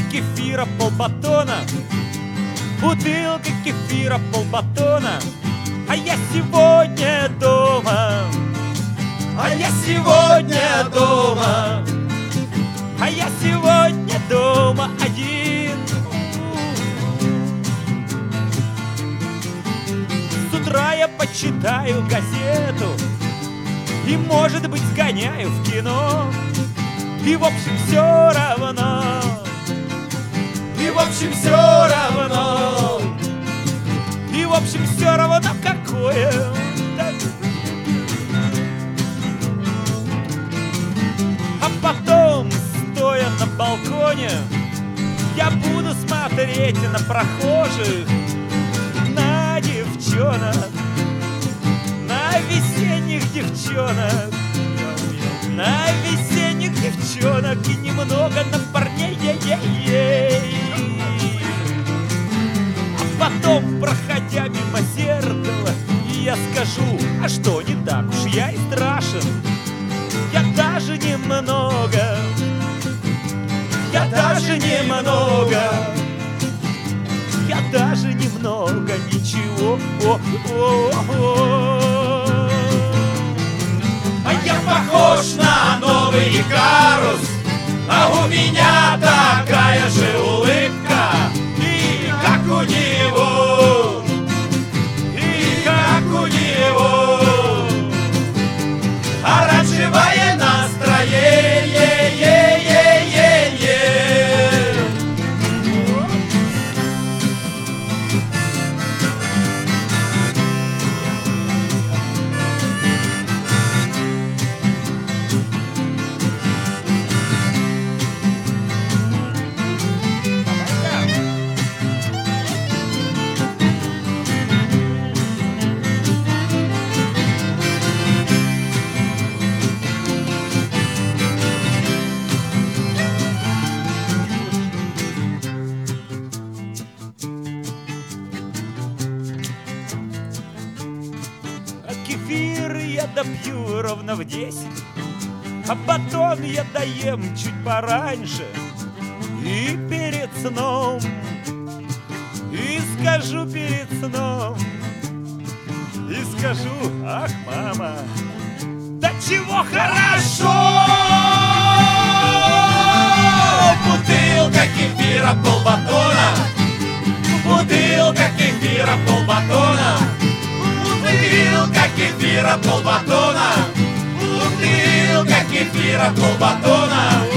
кефира полбатона, бутылка кефира полбатона. А я сегодня дома, а я сегодня дома, а я сегодня дома один. С утра я почитаю газету и, может быть, сгоняю в кино. И в общем все равно, и в общем все равно, и в общем все равно какое. А потом, стоя на балконе, я буду смотреть на прохожих, на девчонок, на весенних девчонок, на весенних девчонок и немного на парней. А потом, проходя мимо зеркала, я скажу: а что, не так уж я и страшен. Я даже немного, я даже немного, я даже немного ничего. А я похож на новый Икарус, а у меня такая же улыбка, и как у него, и как у него оранжевое настроение. Кефир я допью ровно в 10, а батон я доем чуть пораньше. И перед сном, и скажу перед сном, и скажу: ах, мама, да чего хорошо! Бутылка кефира полбатона, бутылка кефира полбатона, бутылка кефира полбатона, бутылка кефира полбатона.